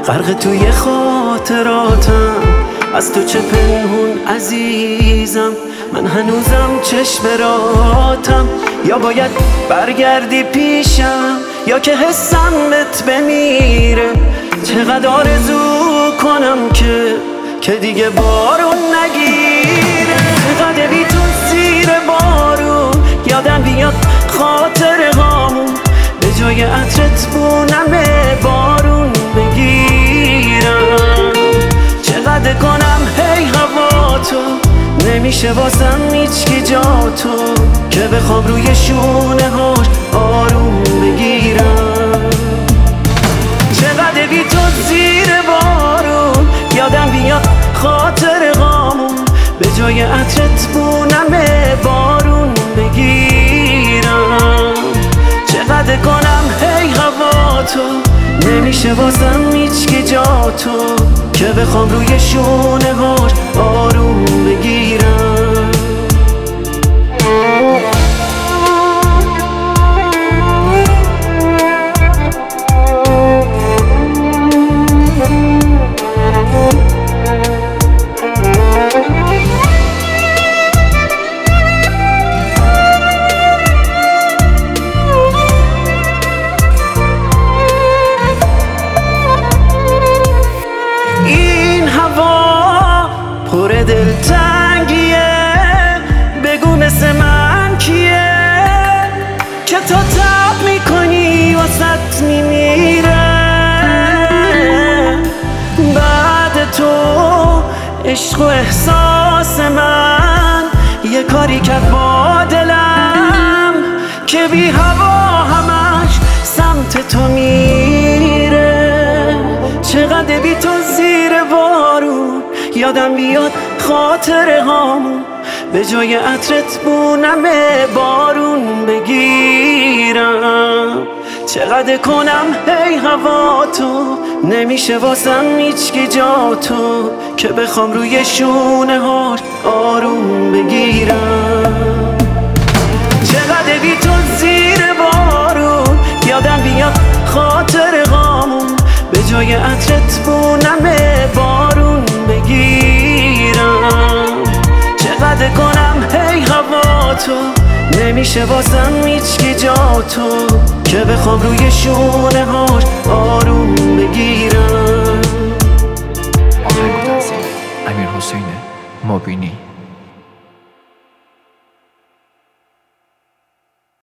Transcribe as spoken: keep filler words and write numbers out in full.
غرق توی خاطراتم، از تو چه پنهون عزیزم. من هنوزم چشم راتم، یا باید برگردی پیشم یا که حسم بهت بمیره. چقدر آرزو کنم که که دیگه بارون نگیره. چقدر بی تو زیر بارون یادم بیاد خاطر هامون، به جای عطرت بونم بارون بگیرم. چقدر کنم هی هوا تو، نمیشه واسم هیچکی جا تو، که بخوام روی شونه هاش آروم بگیرم. چقدر بی تو زیر بارون یادم بیاد خاطر غامون، به جای عطرت بونم بارون بگیرم. چقدر کنم هی هوا تو، نمیشه واسم هیچکی جا تو، که بخوام روی شونه هاش آروم بگیرم. پر دلتنگیه، بگو مثل من کیه که تا تب میکنی واسط میمیره. بعد تو عشق و احساس من یه کاری کرد با دلم، که بی هوا همش سمت تو میره. چقدر بی تو زیر بارون یادم بیاد خاطر هامون، به جای عطرت بونم بارون بگیرم. چقدر کنم هی هوا تو، نمیشه واسم هیچکی جا تو، که بخوام روی شونه هاش آروم بگیرم. چقدر بی تو زیر بارون یادم بیاد خاطر هامون، به جای عطرت بونم بارون بگیرم. چقدر کنم هی هوا تو، نمیشه واسم هیچکی جا تو، که بخوام روی شونه هاش آروم بگیرم. آهنگ تنظیم امیرحسین مبینی.